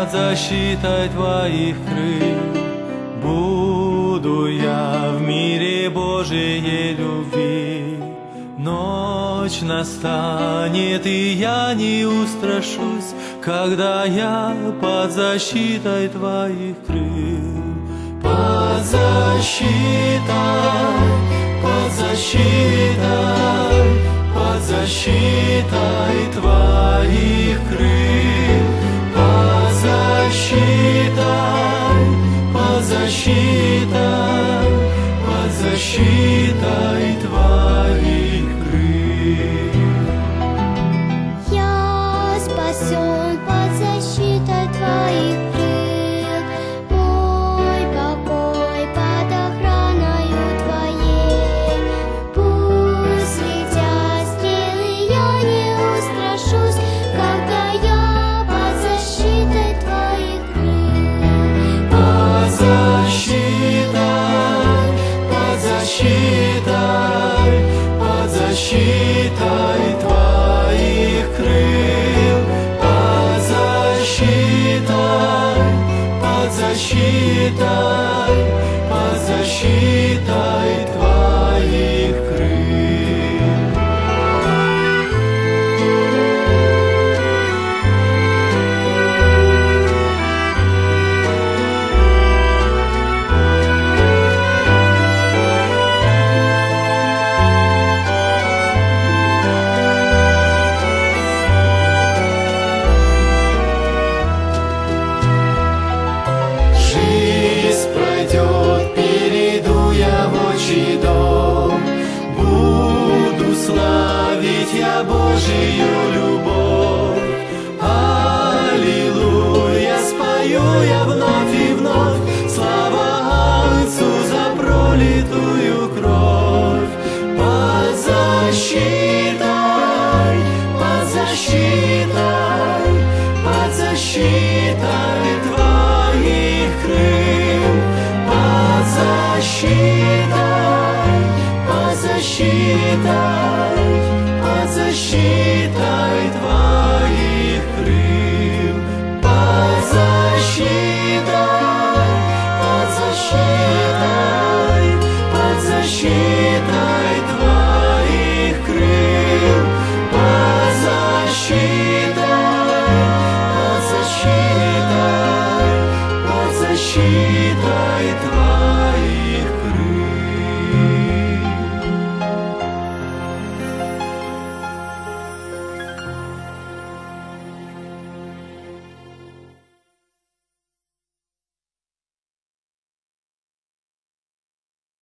под защитой Твоих крыл. Буду я в мире Божией любви. Ночь настанет, и я не устрашусь, когда я под защитой Твоих крыл. Под защитой, под защитой, под защитой Твоих крыл. Под защитой, под защитой, под защитой Твоих крыл. Я спасен под защитой Твоих крыл. Мой покой под охраною Твоей. Пусть летят стрелы, я не устрашусь, когда я под защитой Твоих крыл. Под защитой, под защитой, под защитой Твоих крыл. Под защитой, под защитой, под защитой Твоих крыл. Жизнь пройдет, перейду я в отчий дом. Буду славить я Божию любовь. Аллилуйя, спою я вновь и вновь. Слава Отцу за пролитую кровь. Под защитой, под защитой, под защитой Твоих крыл. Под защитой, под защитой, под защитой.